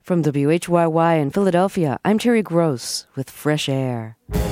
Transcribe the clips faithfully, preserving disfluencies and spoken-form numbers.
From W H Y Y in Philadelphia, I'm Terry Gross with Fresh Air.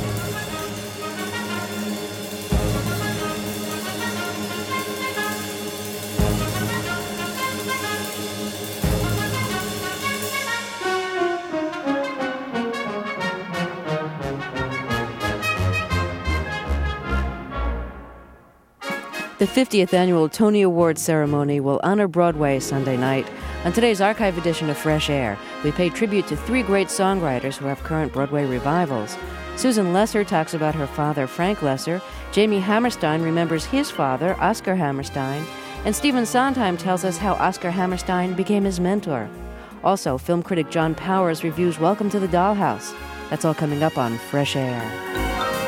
The fiftieth annual Tony Awards ceremony will honor Broadway Sunday night. On today's archive edition of Fresh Air, we pay tribute to three great songwriters who have current Broadway revivals. Susan Lesser talks about her father, Frank Lesser. Jamie Hammerstein remembers his father, Oscar Hammerstein. And Stephen Sondheim tells us how Oscar Hammerstein became his mentor. Also, film critic John Powers reviews Welcome to the Dollhouse. That's all coming up on Fresh Air.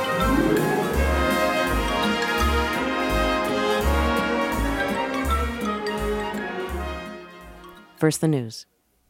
First, the news.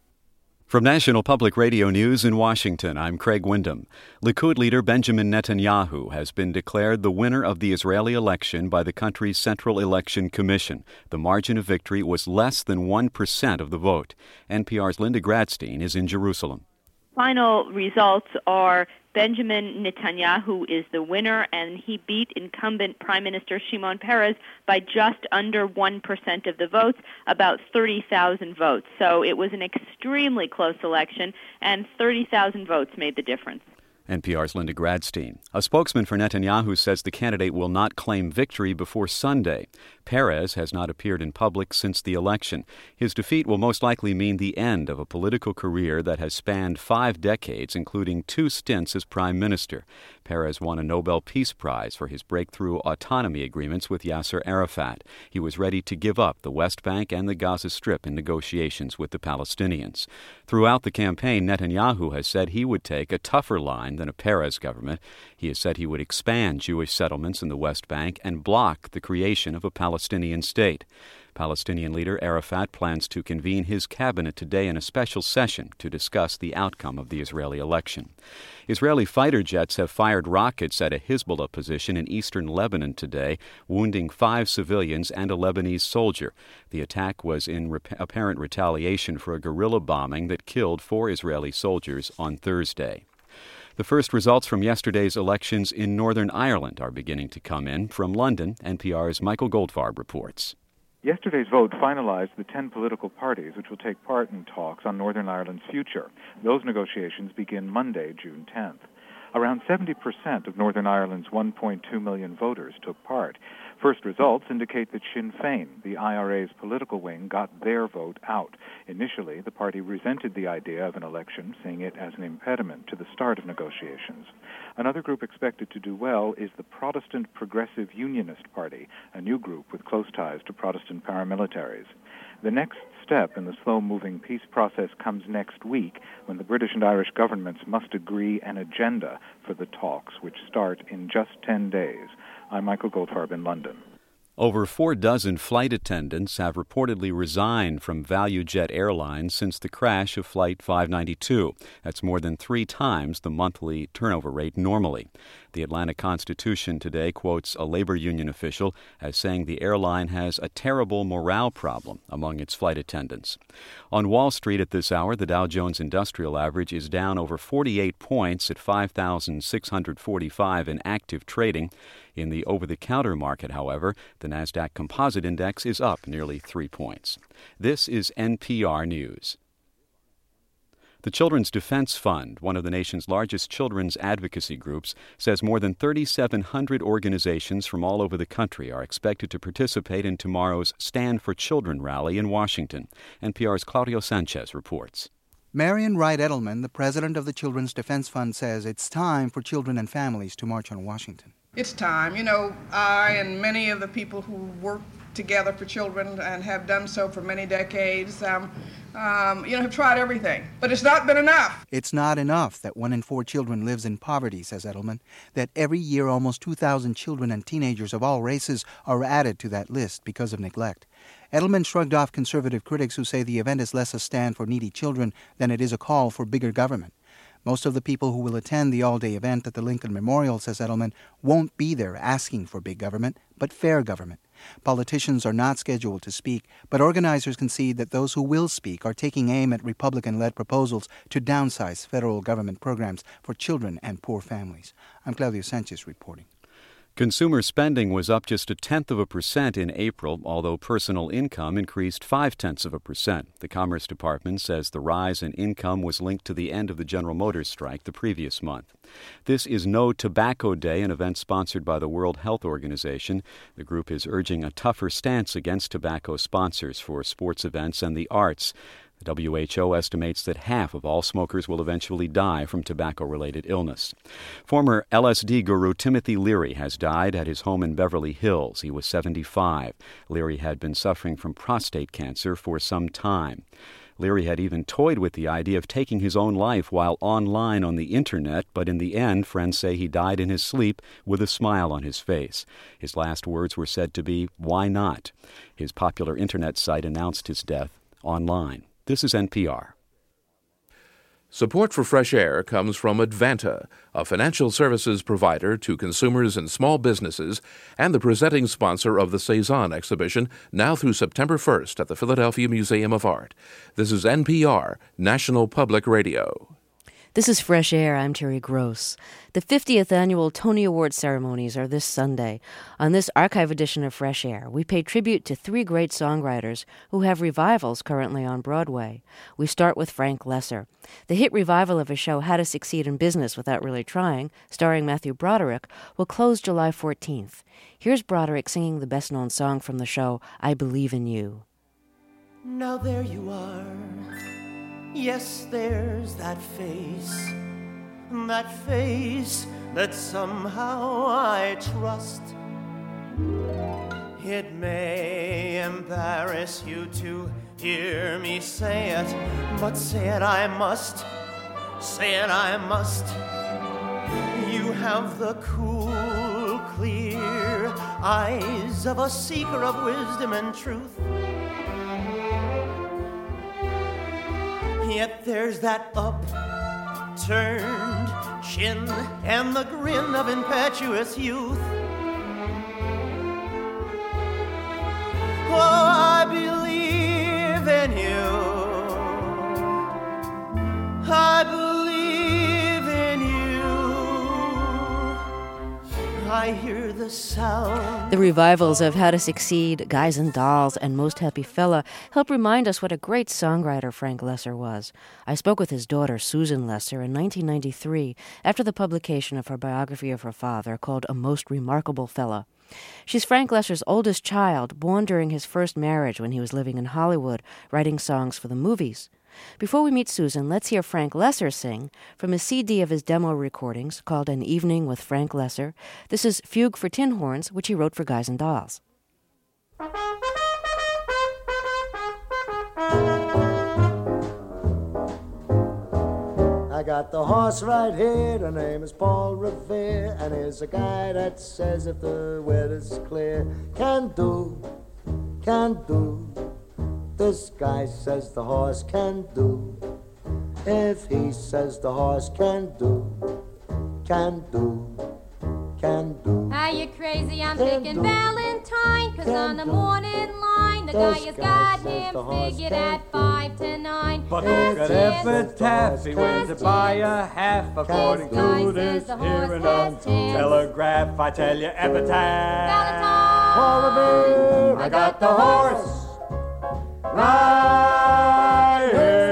From National Public Radio News in Washington, I'm Craig Windham. Likud leader Benjamin Netanyahu has been declared the winner of the Israeli election by the country's Central Election Commission. The margin of victory was less than one percent of the vote. N P R's Linda Gradstein is in Jerusalem. Final results are Benjamin Netanyahu is the winner, and he beat incumbent Prime Minister Shimon Peres by just under one percent of the votes, about thirty thousand votes. So it was an extremely close election, and thirty thousand votes made the difference. N P R's Linda Gradstein. A spokesman for Netanyahu says the candidate will not claim victory before Sunday. Peres has not appeared in public since the election. His defeat will most likely mean the end of a political career that has spanned five decades, including two stints as prime minister. Peres won a Nobel Peace Prize for his breakthrough autonomy agreements with Yasser Arafat. He was ready to give up the West Bank and the Gaza Strip in negotiations with the Palestinians. Throughout the campaign, Netanyahu has said he would take a tougher line than a Peres government. He has said he would expand Jewish settlements in the West Bank and block the creation of a Palestinian state. Palestinian leader Arafat plans to convene his cabinet today in a special session to discuss the outcome of the Israeli election. Israeli fighter jets have fired rockets at a Hezbollah position in eastern Lebanon today, wounding five civilians and a Lebanese soldier. The attack was in re- apparent retaliation for a guerrilla bombing that killed four Israeli soldiers on Thursday. The first results from yesterday's elections in Northern Ireland are beginning to come in. From London, N P R's Michael Goldfarb reports. Yesterday's vote finalized the ten political parties which will take part in talks on Northern Ireland's future. Those negotiations begin Monday, June tenth. Around seventy percent of Northern Ireland's one point two million voters took part. First results indicate that Sinn Féin, the I R A's political wing, got their vote out. Initially, the party resented the idea of an election, seeing it as an impediment to the start of negotiations. Another group expected to do well is the Protestant Progressive Unionist Party, a new group with close ties to Protestant paramilitaries. The next step in the slow-moving peace process comes next week, when the British and Irish governments must agree an agenda for the talks, which start in just ten days. I'm Michael Goldfarb in London. Over four dozen flight attendants have reportedly resigned from ValueJet Airlines since the crash of Flight five ninety-two. That's more than three times the monthly turnover rate normally. The Atlanta Constitution today quotes a labor union official as saying the airline has a terrible morale problem among its flight attendants. On Wall Street at this hour, the Dow Jones Industrial Average is down over forty-eight points at five thousand six hundred forty-five in active trading. In the over-the-counter market, however, the NASDAQ Composite Index is up nearly three points. This is N P R News. The Children's Defense Fund, one of the nation's largest children's advocacy groups, says more than thirty-seven hundred organizations from all over the country are expected to participate in tomorrow's Stand for Children rally in Washington. N P R's Claudio Sanchez reports. Marian Wright Edelman, the president of the Children's Defense Fund, says it's time for children and families to march on Washington. It's time. You know, I and many of the people who work together for children and have done so for many decades, um, um, you know, have tried everything. But it's not been enough. It's not enough that one in four children lives in poverty, says Edelman, that every year almost two thousand children and teenagers of all races are added to that list because of neglect. Edelman shrugged off conservative critics who say the event is less a stand for needy children than it is a call for bigger government. Most of the people who will attend the all-day event at the Lincoln Memorial, says Edelman, won't be there asking for big government, but fair government. Politicians are not scheduled to speak, but organizers concede that those who will speak are taking aim at Republican-led proposals to downsize federal government programs for children and poor families. I'm Claudio Sanchez reporting. Consumer spending was up just a tenth of a percent in April, although personal income increased five-tenths of a percent. The Commerce Department says the rise in income was linked to the end of the General Motors strike the previous month. This is No Tobacco Day, an event sponsored by the World Health Organization. The group is urging a tougher stance against tobacco sponsors for sports events and the arts. The W H O estimates that half of all smokers will eventually die from tobacco-related illness. Former L S D guru Timothy Leary has died at his home in Beverly Hills. He was seventy-five. Leary had been suffering from prostate cancer for some time. Leary had even toyed with the idea of taking his own life while online on the Internet, but in the end, friends say he died in his sleep with a smile on his face. His last words were said to be, "Why not?" His popular Internet site announced his death online. This is N P R. Support for Fresh Air comes from Advanta, a financial services provider to consumers and small businesses, and the presenting sponsor of the Cezanne exhibition, now through September first at the Philadelphia Museum of Art. This is N P R, National Public Radio. This is Fresh Air. I'm Terry Gross. The fiftieth annual Tony Award ceremonies are this Sunday. On this archive edition of Fresh Air, we pay tribute to three great songwriters who have revivals currently on Broadway. We start with Frank Loesser. The hit revival of his show How to Succeed in Business Without Really Trying, starring Matthew Broderick, will close July fourteenth. Here's Broderick singing the best-known song from the show, I Believe in You. Now there you are. Yes, there's that face, that face that somehow I trust. It may embarrass you to hear me say it, but say it I must, say it I must. You have the cool, clear eyes of a seeker of wisdom and truth. Yet there's that upturned chin and the grin of impetuous youth. Oh, I believe in you. I believe in you. I hear the sound. The revivals of How to Succeed, Guys and Dolls, and Most Happy Fella help remind us what a great songwriter Frank Loesser was. I spoke with his daughter, Susan Loesser, in nineteen ninety-three after the publication of her biography of her father called A Most Remarkable Fella. She's Frank Loesser's oldest child, born during his first marriage when he was living in Hollywood, writing songs for the movies. Before we meet Susan, let's hear Frank Loesser sing from a C D of his demo recordings called An Evening with Frank Loesser. This is Fugue for Tin Horns, which he wrote for Guys and Dolls. I got the horse right here, the name is Paul Revere, and here's a guy that says if the weather's clear, can do, can do. This guy says the horse can do. If he says the horse can do, can do, can do. Are you crazy? I'm Can picking do. Valentine, cause Can on the do. morning line, the This guy has guy got says him the horse figured can at five to nine. But Yes, look at yes. epitaph, he went to buy a half, according This guy to says this the here horse and has on chance. telegraph, I tell you, epitaph. Valentine! Paul Revere, I got the horse right here.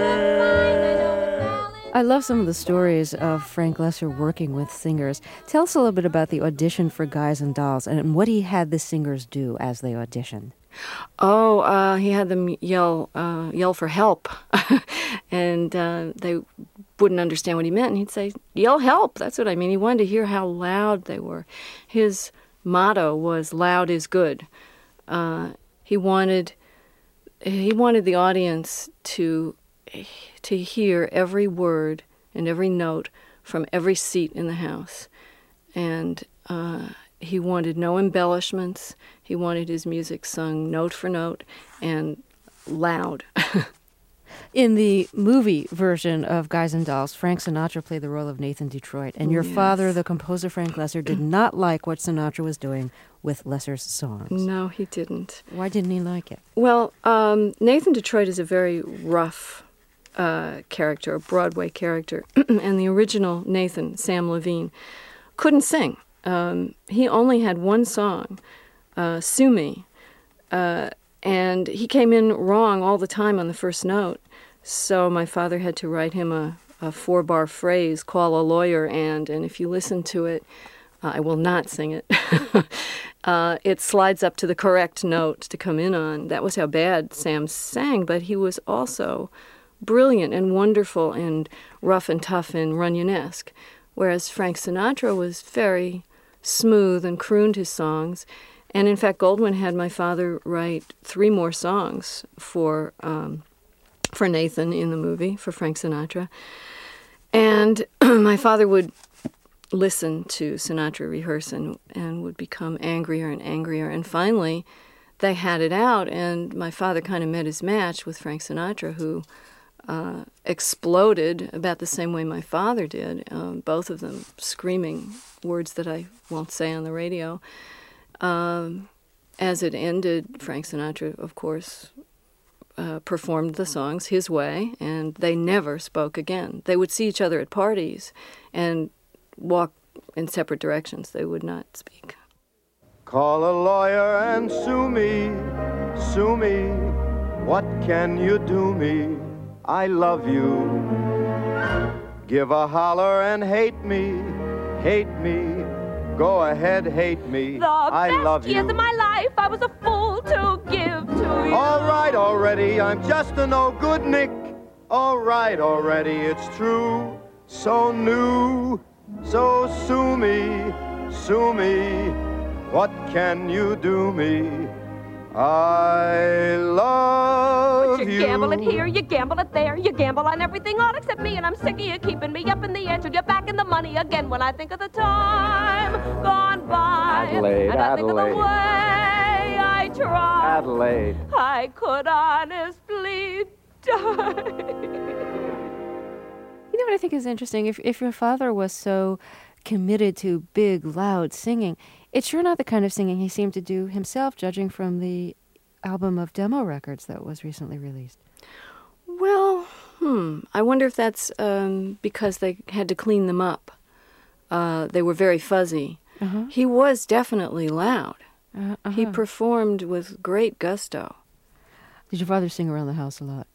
I love some of the stories of Frank Loesser working with singers. Tell us a little bit about the audition for Guys and Dolls and what he had the singers do as they auditioned. Oh, uh, he had them yell uh, yell for help, and uh, they wouldn't understand what he meant. And he'd say, yell help, that's what I mean. He wanted to hear how loud they were. His motto was, loud is good. Uh, he wanted he wanted the audience to to hear every word and every note from every seat in the house. And uh, he wanted no embellishments. He wanted his music sung note for note and loud. In the movie version of Guys and Dolls, Frank Sinatra played the role of Nathan Detroit, and your Yes. father, the composer Frank Lesser, did not like what Sinatra was doing with Lesser's songs. No, he didn't. Why didn't he like it? Well, um, Nathan Detroit is a very rough uh, character, a Broadway character, and the original Nathan, Sam Levine, couldn't sing. Um, he only had one song, uh, Sue Me, uh, and he came in wrong all the time on the first note. So my father had to write him a, a four-bar phrase, call a lawyer, and, and if you listen to it, uh, I will not sing it, uh, it slides up to the correct note to come in on. That was how bad Sam sang, but he was also brilliant and wonderful and rough and tough and Runyonesque, whereas Frank Sinatra was very smooth and crooned his songs. And in fact, Goldwyn had my father write three more songs for um, for Nathan in the movie, for Frank Sinatra. And my father would listen to Sinatra rehearse and, and would become angrier and angrier. And finally, they had it out, and my father kind of met his match with Frank Sinatra, who uh, exploded about the same way my father did, um, both of them screaming words that I won't say on the radio. Um, as it ended, Frank Sinatra, of course, uh, performed the songs his way, and they never spoke again. They would see each other at parties and walk in separate directions. They would not speak. Call a lawyer and sue me, sue me. What can you do me? I love you. Give a holler and hate me, hate me. Go ahead, hate me. The I best love years you. of my life I was a fool to give to you. All right already, I'm just a no-good Nick. All right already, it's true. So new, so sue me, sue me. What can you do me? I love But you, you. gamble it here, you gamble it there, you gamble on everything all except me, and I'm sick of you keeping me up in the air till you're back in the money again when I think of the time gone by. Adelaide, and I think of the Adelaide. way I tried. Adelaide. I could honestly die. You know what I think is interesting? If if your father was so committed to big, loud singing, it's sure not the kind of singing he seemed to do himself, judging from the album of demo records that was recently released. Well, hmm. I wonder if that's um, because they had to clean them up. Uh, they were very fuzzy. Uh-huh. He was definitely loud. Uh, uh-huh. He performed with great gusto. Did your father sing around the house a lot?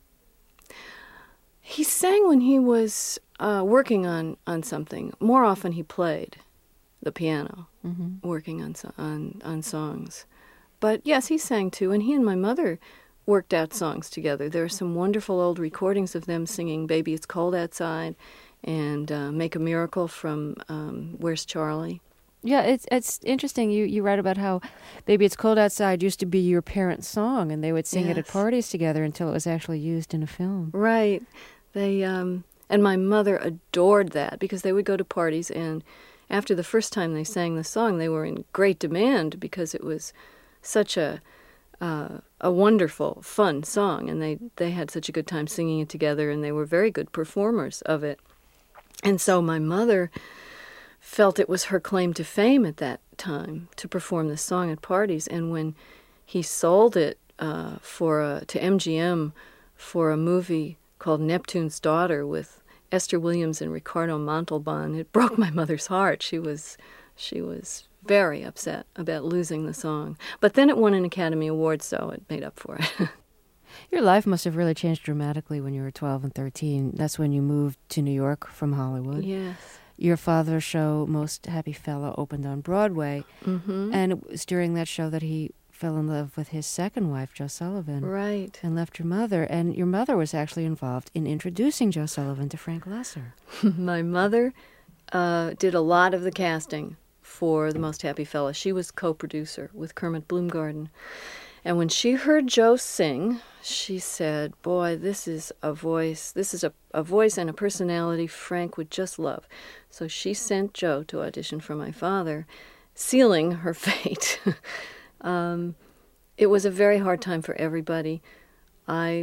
He sang when he was uh, working on, on something. More often he played the piano, Mm-hmm. working on, so- on on songs. But yes, he sang too, and he and my mother worked out songs together. There are some wonderful old recordings of them singing Baby It's Cold Outside and uh, Make a Miracle from um, Where's Charlie? Yeah, it's it's interesting. You you write about how Baby It's Cold Outside used to be your parents' song, and they would sing it at Yes. parties together until it was actually used in a film. Right. They um, and my mother adored that because they would go to parties, and after the first time they sang the song, they were in great demand because it was such a uh, a wonderful, fun song, and they, they had such a good time singing it together, and they were very good performers of it. And so my mother felt it was her claim to fame at that time to perform this song at parties, and when he sold it uh, for a, to M G M for a movie called Neptune's Daughter with Esther Williams and Ricardo Montalban, it broke my mother's heart. She was she was very upset about losing the song. But then it won an Academy Award, so it made up for it. Your life must have really changed dramatically when you were twelve and thirteen. That's when you moved to New York from Hollywood. Yes. Your father's show, Most Happy Fella, opened on Broadway, Mm-hmm. and it was during that show that he fell in love with his second wife, Jo Sullivan. Right. And left your mother. And your mother was actually involved in introducing Jo Sullivan to Frank Lesser. My mother uh, did a lot of the casting for The Most Happy Fella. She was co-producer with Kermit Bloomgarden. And when she heard Joe sing, she said, boy, this is a voice, this is a, a voice and a personality Frank would just love. So she sent Joe to audition for my father, sealing her fate. um, it was a very hard time for everybody. I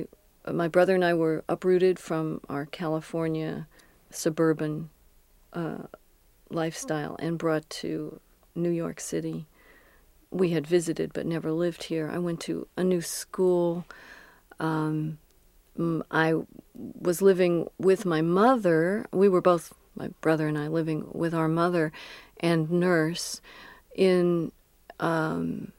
my brother and I were uprooted from our California suburban uh, lifestyle and brought to New York City. We had visited but never lived here. I went to a new school. Um, I was living with my mother. We were both, my brother and I, living with our mother and nurse in um,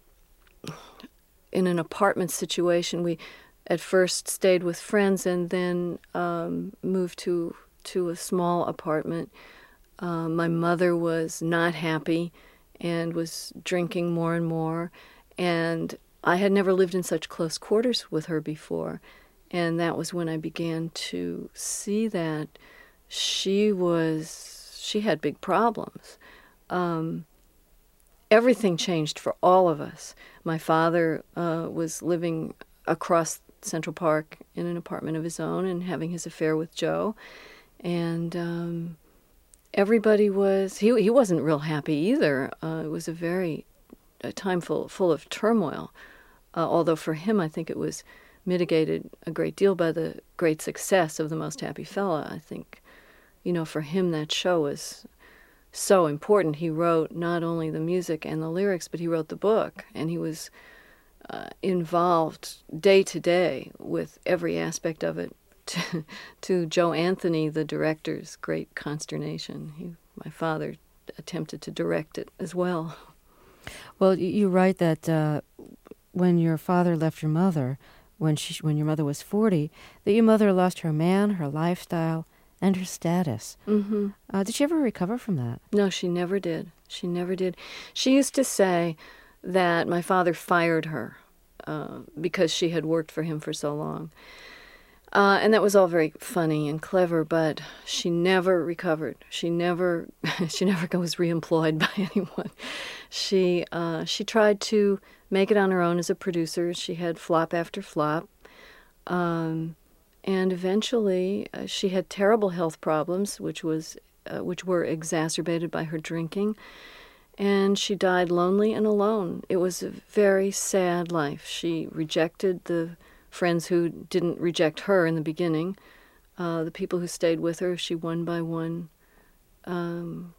in an apartment situation. We at first stayed with friends and then um, moved to to a small apartment. Uh, my mother was not happy and was drinking more and more, and I had never lived in such close quarters with her before, and that was when I began to see that she was, she had big problems. Um, everything changed for all of us. My father uh, was living across Central Park in an apartment of his own and having his affair with Joe, and um, everybody was, he he wasn't real happy either. Uh, it was a very, a time full, full of turmoil, uh, although for him I think it was mitigated a great deal by the great success of The Most Happy Fella. I think, you know, for him that show was so important. He wrote not only the music and the lyrics, but he wrote the book, and he was uh, involved day to day with every aspect of it, to, to Joe Anthony, the director's great consternation. He, my father attempted to direct it as well. Well, you write that uh, when your father left your mother, when she, when your mother was forty, that your mother lost her man, her lifestyle, and her status. Mm-hmm. Uh, did she ever recover from that? No, she never did. She never did. She used to say that my father fired her uh, because she had worked for him for so long. Uh, and that was all very funny and clever, but she never recovered. She never, she never was reemployed by anyone. She uh, she tried to make it on her own as a producer. She had flop after flop, um, and eventually uh, she had terrible health problems, which was uh, which were exacerbated by her drinking, and she died lonely and alone. It was a very sad life. She rejected the friends who didn't reject her in the beginning. Uh, the people who stayed with her, she one by one um,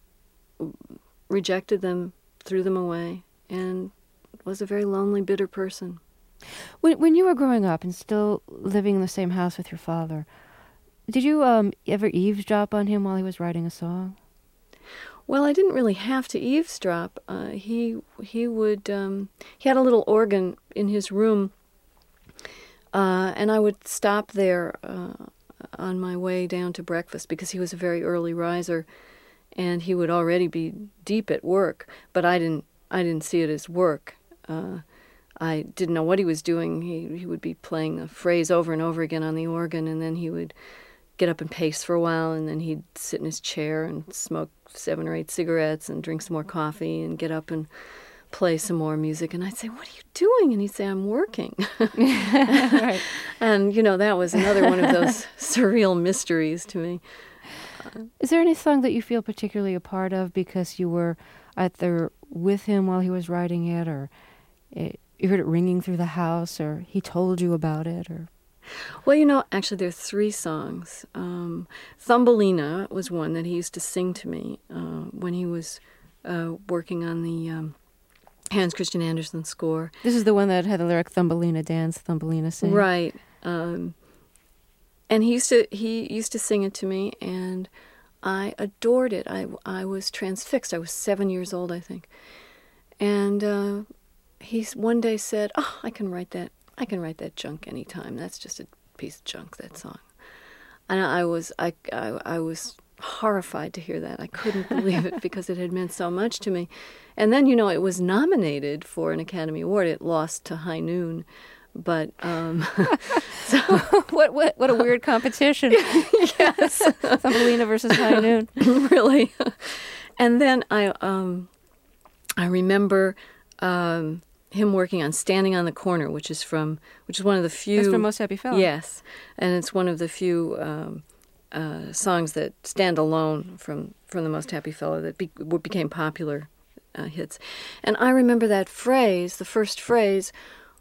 rejected them, threw them away, and was a very lonely, bitter person. When when you were growing up and still living in the same house with your father, did you um, ever eavesdrop on him while he was writing a song? Well, I didn't really have to eavesdrop. Uh, he he would um, he had a little organ in his room. Uh, and I would stop there uh, on my way down to breakfast because he was a very early riser, and he would already be deep at work. But I didn't. I didn't see it as work. Uh, I didn't know what he was doing. He he would be playing a phrase over and over again on the organ, and then he would get up and pace for a while, and then he'd sit in his chair and smoke seven or eight cigarettes and drink some more coffee and get up and play some more music. And I'd say, "What are you doing?" And he'd say, "I'm working." Right. And, you know, that was another one of those surreal mysteries to me. Uh, Is there any song that you feel particularly a part of because you were either with him while he was writing it, or it, you heard it ringing through the house, or he told you about it? Or Well, you know, actually there are three songs. Um, Thumbelina was one that he used to sing to me uh, when he was uh, working on the Um, Hans Christian Andersen score. This is the one that had the lyric "Thumbelina dance, Thumbelina sing." Right. Um, and he used to he used to sing it to me, and I adored it. I, I was transfixed. I was seven years old, I think. And uh, he one day said, "Oh, I can write that. I can write that junk anytime. That's just a piece of junk, that song." And I was I I, I was horrified to hear that. I couldn't believe it because it had meant so much to me. And then, you know, it was nominated for an Academy Award. It lost to High Noon, but um, so what what what a weird competition. Yes, Thumbelina versus High Noon. Really. And then I um, I remember um, him working on "Standing on the Corner," which is from which is one of the few. That's from Most Happy Fella. Yes, and it's one of the few um, uh, songs that stand alone from from the Most Happy Fella that be, became popular uh, hits. And I remember that phrase. The first phrase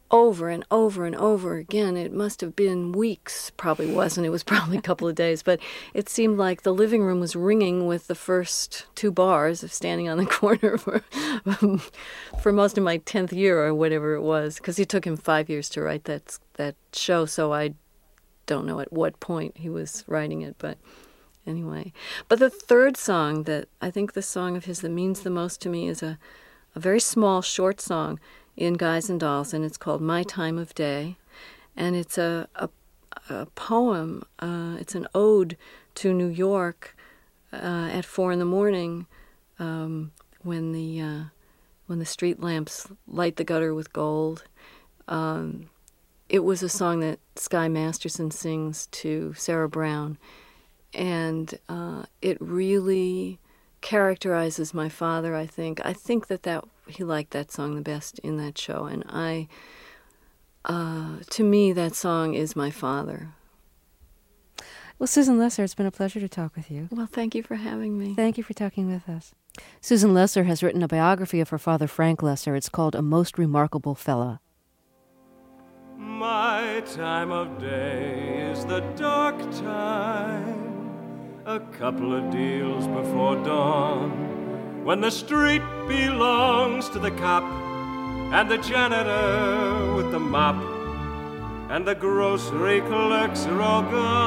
over and over and over again. It must have been weeks, probably wasn't. It was probably a couple of days, but it seemed like the living room was ringing with the first two bars of Standing on the Corner for for most of my tenth year or whatever it was, because it took him five years to write that that show, so I don't know at what point he was writing it, but anyway. But the third song, that I think the song of his that means the most to me, is a, a very small, short song in Guys and Dolls, and it's called My Time of Day, and it's a a, a poem. Uh, it's an ode to New York uh, at four in the morning, um, when the uh, when the street lamps light the gutter with gold. Um, it was a song that Sky Masterson sings to Sarah Brown, and uh, it really characterizes my father, I think. I think that, that he liked that song the best in that show, and I, uh, to me, that song is my father. Well, Susan Lesser, it's been a pleasure to talk with you. Well, thank you for having me. Thank you for talking with us. Susan Lesser has written a biography of her father, Frank Lesser. It's called A Most Remarkable Fella. My time of day is the dark time, a couple of deals before dawn, when the street belongs to the cop and the janitor with the mop, and the grocery clerks are all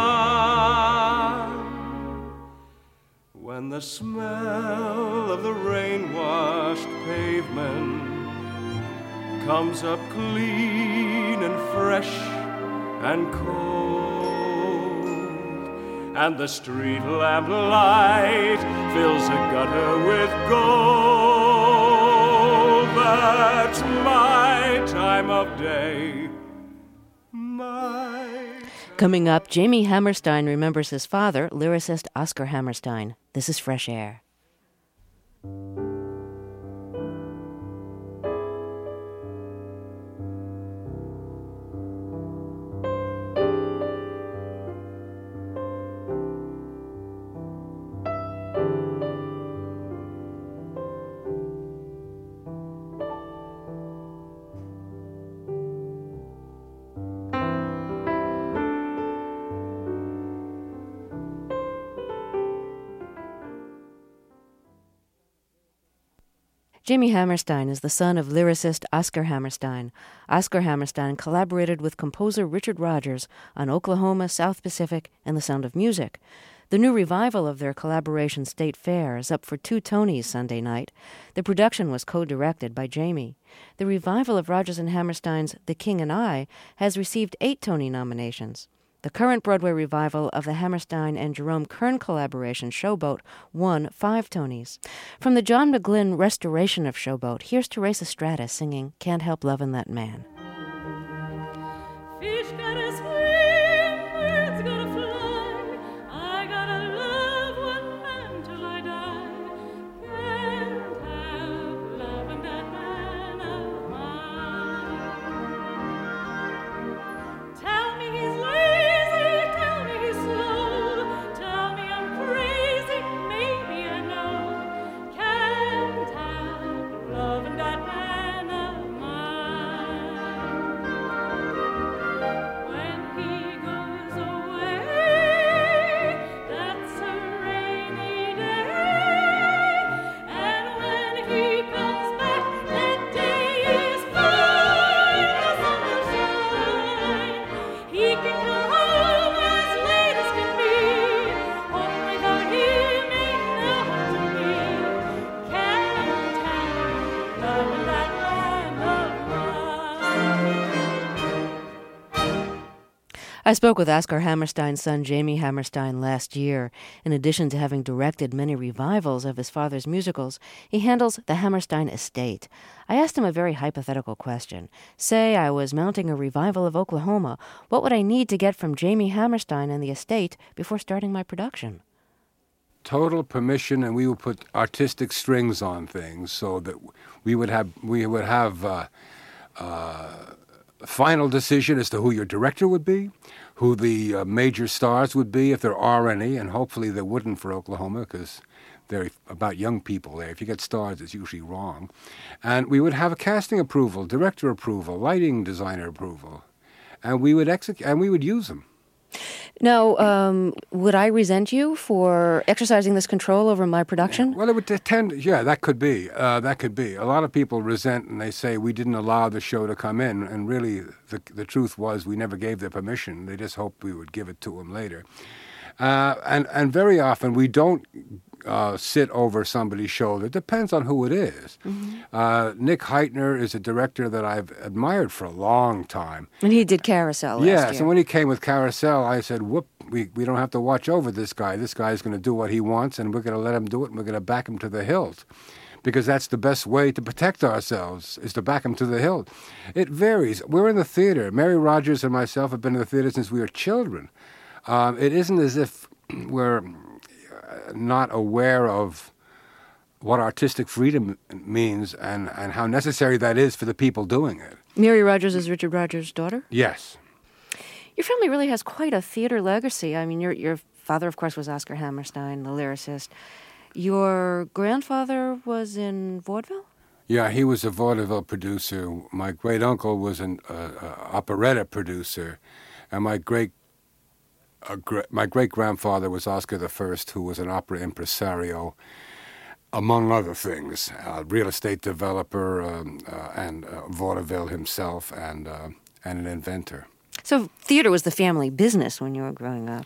gone. When the smell of the rain-washed pavement comes up clean and fresh and cold, and the street lamp light fills the gutter with gold, that's my time of day. My Coming up, Jamie Hammerstein remembers his father, lyricist Oscar Hammerstein. This is Fresh Air. Jamie Hammerstein is the son of lyricist Oscar Hammerstein. Oscar Hammerstein collaborated with composer Richard Rodgers on Oklahoma, South Pacific, and The Sound of Music. The new revival of their collaboration, State Fair, is up for two Tonys Sunday night. The production was co-directed by Jamie. The revival of Rodgers and Hammerstein's The King and I has received eight Tony nominations. The current Broadway revival of the Hammerstein and Jerome Kern collaboration, Showboat, won five Tonys. From the John McGlynn restoration of Showboat, here's Teresa Stratus singing Can't Help Lovin' That Man. Fish gotta swim, birds gotta fly, I gotta love one man till I die. Can't help loving that man of mine. Tell me he's lazy, tell me he's slow, tell me I'm crazy, maybe I know. Can't help loving that man of mine. When he goes away, that's a rainy day, and when he comes back, that day is fine as summer shine. He can come home as late as can be, home without him ain't nothing to me. Can't help loving that man of mine. I spoke with Oscar Hammerstein's son, Jamie Hammerstein, last year. In addition to having directed many revivals of his father's musicals, he handles the Hammerstein estate. I asked him a very hypothetical question. Say I was mounting a revival of Oklahoma. What would I need to get from Jamie Hammerstein and the estate before starting my production? Total permission, and we would put artistic strings on things so that we would have we would have uh, uh, a final decision as to who your director would be, who the uh, major stars would be, if there are any, and hopefully there wouldn't for Oklahoma, because they're about young people there. If you get stars, it's usually wrong. And we would have a casting approval, director approval, lighting designer approval, and we would execute and we would use them. Now, um, would I resent you for exercising this control over my production? Well, it would tend, yeah, that could be. Uh, that could be. A lot of people resent and they say we didn't allow the show to come in, and really the the truth was we never gave their permission. They just hoped we would give it to them later. Uh, and, and very often we don't uh, sit over somebody's shoulder. It depends on who it is. Mm-hmm. Uh, Nick Heitner is a director that I've admired for a long time. And he did Carousel last yes, year. and when he came with Carousel, I said, whoop, we, we don't have to watch over this guy. This guy's going to do what he wants, and we're going to let him do it, and we're going to back him to the hilt. Because that's the best way to protect ourselves, is to back him to the hilt. It varies. We're in the theater. Mary Rogers and myself have been in the theater since we were children. Um, it isn't as if we're not aware of what artistic freedom means and, and how necessary that is for the people doing it. Mary Rogers is Richard Rogers' daughter? Yes. Your family really has quite a theater legacy. I mean, your your father, of course, was Oscar Hammerstein, the lyricist. Your grandfather was in vaudeville? Yeah, he was a vaudeville producer. My great-uncle was an uh, uh, operetta producer. And my great uh, gr- my great-grandfather was Oscar the First, who was an opera impresario, among other things, a real estate developer um, uh, and uh, vaudeville himself, and uh, and an inventor. So theater was the family business when you were growing up?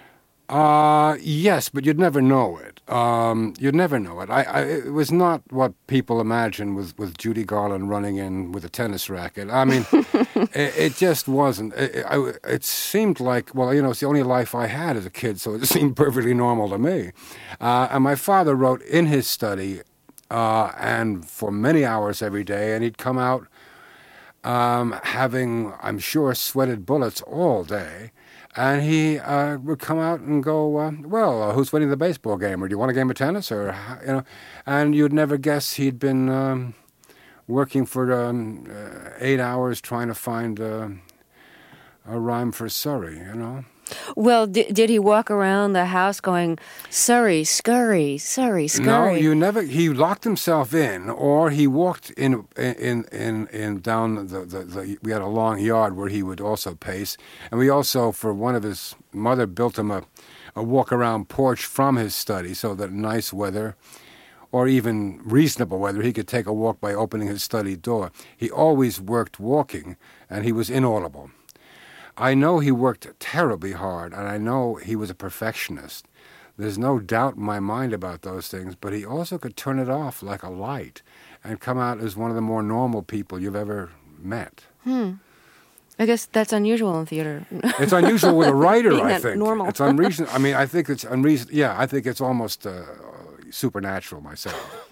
Uh, yes, but you'd never know it. Um, you'd never know it. I, I, it was not what people imagine with, with Judy Garland running in with a tennis racket. I mean, it, it just wasn't. It, I, it seemed like, well, you know, it's the only life I had as a kid, so it seemed perfectly normal to me. Uh, and my father wrote in his study, uh, and for many hours every day, and he'd come out um, having, I'm sure, sweated bullets all day. And he uh, would come out and go, uh, well, uh, who's winning the baseball game? Or do you want a game of tennis? Or, you know, and you'd never guess he'd been um, working for um, uh, eight hours trying to find uh, a rhyme for Surrey, you know. Well, did, did he walk around the house going, Surrey, scurry, Surrey, scurry? No, you never. He locked himself in, or he walked in, in, in, in down the, the, the. We had a long yard where he would also pace, and we also, for one of his mother, built him a, a walk-around porch from his study, so that nice weather, or even reasonable weather, he could take a walk by opening his study door. He always worked walking, and he was inaudible. I know he worked terribly hard, and I know he was a perfectionist. There's no doubt in my mind about those things, but he also could turn it off like a light and come out as one of the more normal people you've ever met. Hmm. I guess that's unusual in theater. It's unusual with a writer, I that think. normal. It's unreason. I mean, I think it's unreason. Yeah, I think it's almost uh, supernatural myself.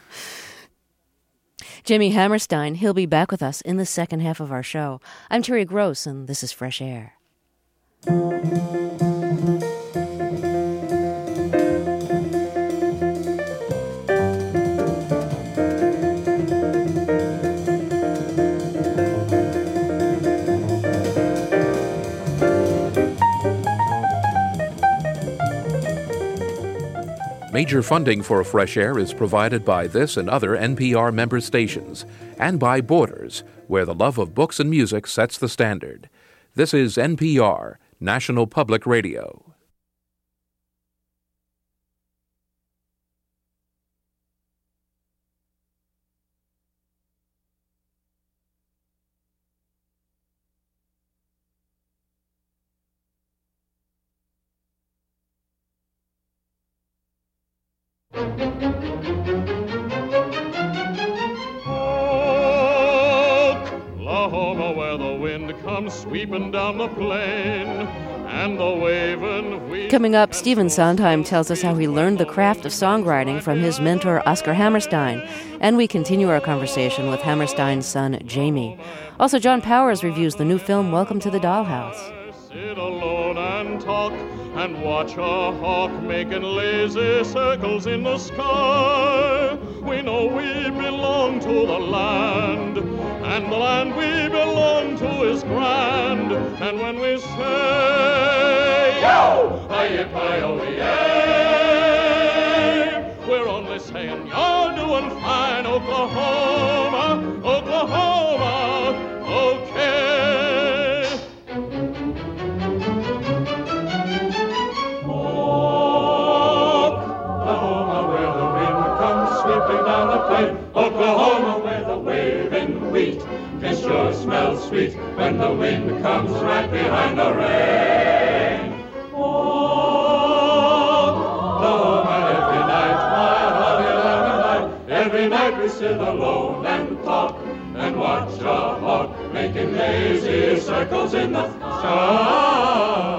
Jimmy Hammerstein, he'll be back with us in the second half of our show. I'm Terry Gross, and this is Fresh Air. Major funding for Fresh Air is provided by this and other N P R member stations, and by Borders, where the love of books and music sets the standard. This is N P R, National Public Radio. Oklahoma, where the wind comes sweeping down the plain, and the waving wheat. Coming up, Stephen Sondheim tells us how he learned the craft of songwriting from his mentor, Oscar Hammerstein. And we continue our conversation with Hammerstein's son, Jamie. Also, John Powers reviews the new film, Welcome to the Dollhouse. Sit alone and talk and watch a hawk making lazy circles in the sky. We know we belong to the land, and the land we belong to is grand. And when we say, yo, hi-yi-hi-yo-yay, we're only saying you're doing fine, Oklahoma, Oklahoma, okay. Oklahoma, where the wind comes sweeping down the plain, Oklahoma, where the waving wheat can sure smell sweet when the wind comes right behind the rain. Oklahoma, every night, my honey lamb and I, every night we sit alone and talk and watch a hawk making lazy circles in the sky.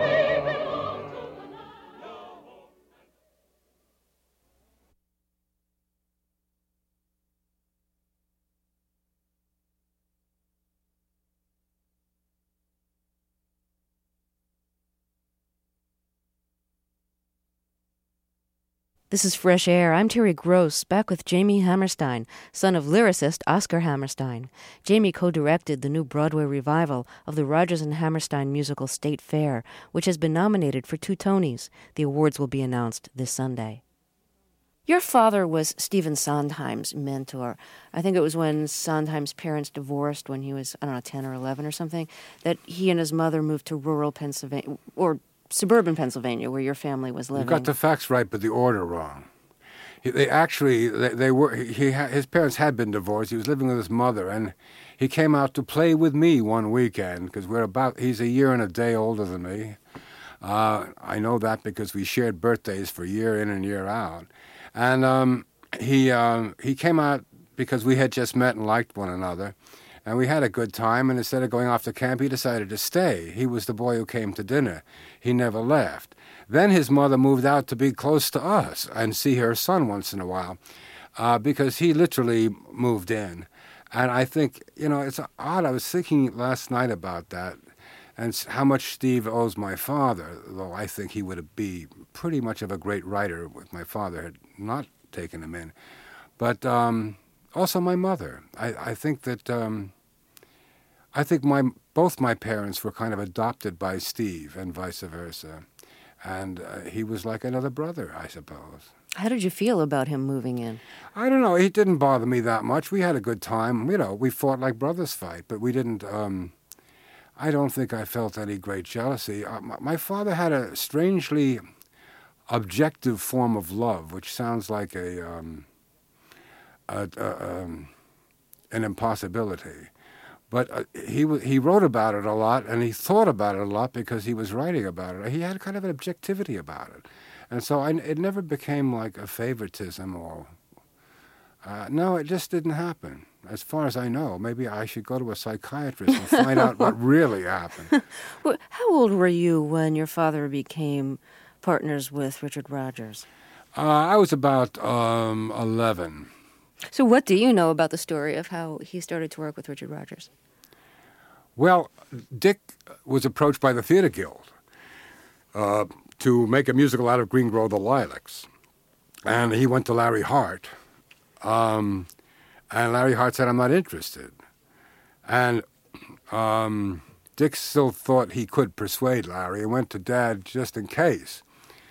This is Fresh Air. I'm Terry Gross, back with Jamie Hammerstein, son of lyricist Oscar Hammerstein. Jamie co-directed the new Broadway revival of the Rodgers and Hammerstein musical State Fair, which has been nominated for two Tonys. The awards will be announced this Sunday. Your father was Stephen Sondheim's mentor. I think it was when Sondheim's parents divorced when he was, I don't know, ten or eleven or something, that he and his mother moved to rural Pennsylvania, or suburban Pennsylvania, where your family was living. You got the facts right, but the order wrong. He, they actually, they, they were. He, he had, his parents had been divorced. He was living with his mother, and he came out to play with me one weekend because we're about. He's a year and a day older than me. Uh, I know that because we shared birthdays for year in and year out, and um, he um, he came out because we had just met and liked one another. And we had a good time, and instead of going off to camp, he decided to stay. He was the boy who came to dinner. He never left. Then his mother moved out to be close to us and see her son once in a while uh, because he literally moved in. And I think, you know, it's odd. I was thinking last night about that and how much Steve owes my father, though I think he would be pretty much of a great writer if my father had not taken him in. But um, also my mother. I, I think that um, I think my both my parents were kind of adopted by Steve and vice versa. And uh, he was like another brother, I suppose. How did you feel about him moving in? I don't know. It didn't bother me that much. We had a good time. You know, we fought like brothers fight, but we didn't... Um, I don't think I felt any great jealousy. Uh, my, my father had a strangely objective form of love, which sounds like a, um, a, a um, an impossibility. But uh, he he wrote about it a lot, and he thought about it a lot because he was writing about it. He had kind of an objectivity about it. And so I, it never became like a favoritism or... Uh, no, it just didn't happen. As far as I know, maybe I should go to a psychiatrist and find out what really happened. Well, how old were you when your father became partners with Richard Rodgers? Uh, I was about um, eleven. So what do you know about the story of how he started to work with Richard Rodgers? Well, Dick was approached by the Theater Guild uh, to make a musical out of Green Grow the Lilacs. And he went to Larry Hart. Um, and Larry Hart said, I'm not interested. And um, Dick still thought he could persuade Larry and went to Dad just in case.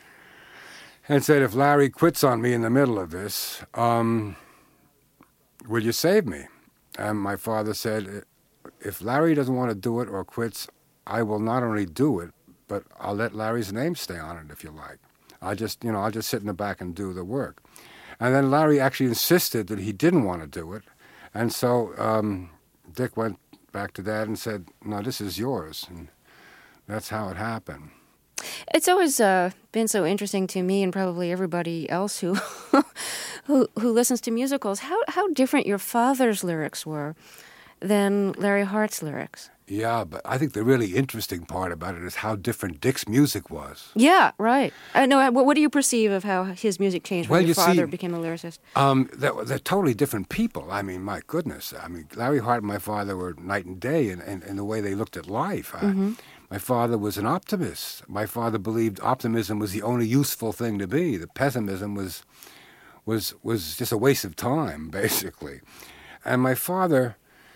And said, if Larry quits on me in the middle of this, um, will you save me? And my father said, if Larry doesn't want to do it or quits, I will not only do it, but I'll let Larry's name stay on it if you like. I'll just, you know, I'll just sit in the back and do the work. And then Larry actually insisted that he didn't want to do it. And so um, Dick went back to Dad and said, no, this is yours. And that's how it happened. It's always uh, been so interesting to me and probably everybody else who who, who listens to musicals, how, how different your father's lyrics were than Larry Hart's lyrics. Yeah, but I think the really interesting part about it is how different Dick's music was. Yeah, right. I know. What, what do you perceive of how his music changed when well, your you father see, became a lyricist? Um, they're, they're totally different people. I mean, my goodness. I mean, Larry Hart and my father were night and day in, in, in the way they looked at life. Mm-hmm. I, my father was an optimist. My father believed optimism was the only useful thing to be. The pessimism was was was just a waste of time, basically. And my father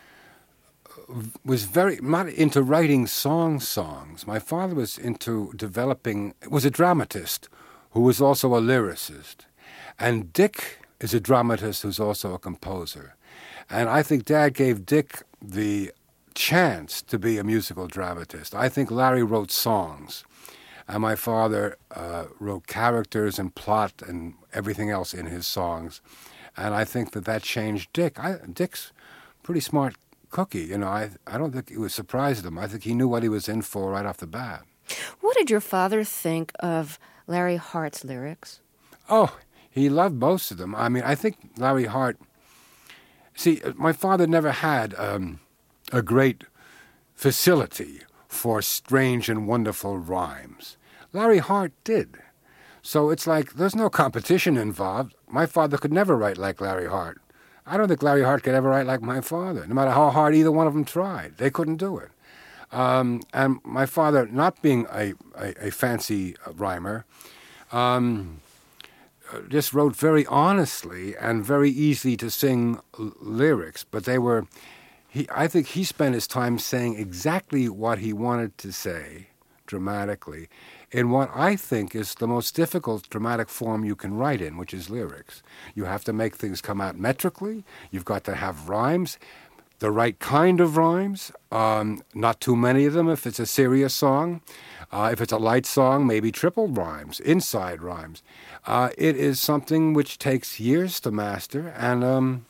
was very not into writing song songs. My father was into developing, was a dramatist who was also a lyricist. And Dick is a dramatist who's also a composer. And I think Dad gave Dick the chance to be a musical dramatist. I think Larry wrote songs, and my father uh, wrote characters and plot and everything else in his songs. And I think that that changed Dick. I, Dick's a pretty smart cookie. You know, I, I don't think it was surprised him. I think he knew what he was in for right off the bat. What did your father think of Larry Hart's lyrics? Oh, he loved most of them. I mean, I think Larry Hart... See, my father never had um, a great facility for strange and wonderful rhymes. Larry Hart did. So it's like there's no competition involved. My father could never write like Larry Hart. I don't think Larry Hart could ever write like my father, no matter how hard either one of them tried. They couldn't do it. Um, and my father, not being a, a, a fancy rhymer, um, just wrote very honestly and very easy to sing l- lyrics. But they were, he, I think he spent his time saying exactly what he wanted to say dramatically in what I think is the most difficult dramatic form you can write in, which is lyrics. You have to make things come out metrically. You've got to have rhymes, the right kind of rhymes, um, not too many of them if it's a serious song. Uh, if it's a light song, maybe triple rhymes, inside rhymes. Uh, it is something which takes years to master, and um,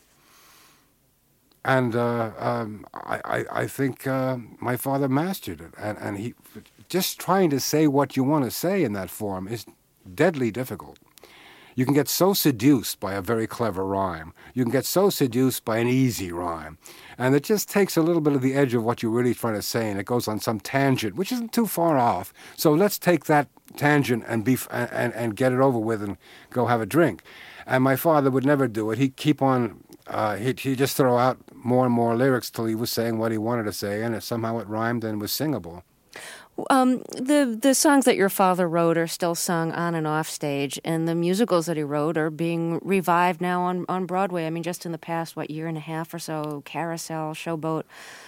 and uh, um, I, I, I think uh, my father mastered it. And, and he just trying to say what you want to say in that form is deadly difficult. You can get so seduced by a very clever rhyme. You can get so seduced by an easy rhyme. And it just takes a little bit of the edge of what you're really trying to say, and it goes on some tangent, which isn't too far off. So let's take that tangent and be f- and, and get it over with and go have a drink. And my father would never do it. He'd keep on, uh, he'd, he'd just throw out more and more lyrics till he was saying what he wanted to say, and it, somehow it rhymed and was singable. Um, the the songs that your father wrote are still sung on and off stage, and the musicals that he wrote are being revived now on, on Broadway. I mean, just in the past, what, year and a half or so, Carousel, Showboat.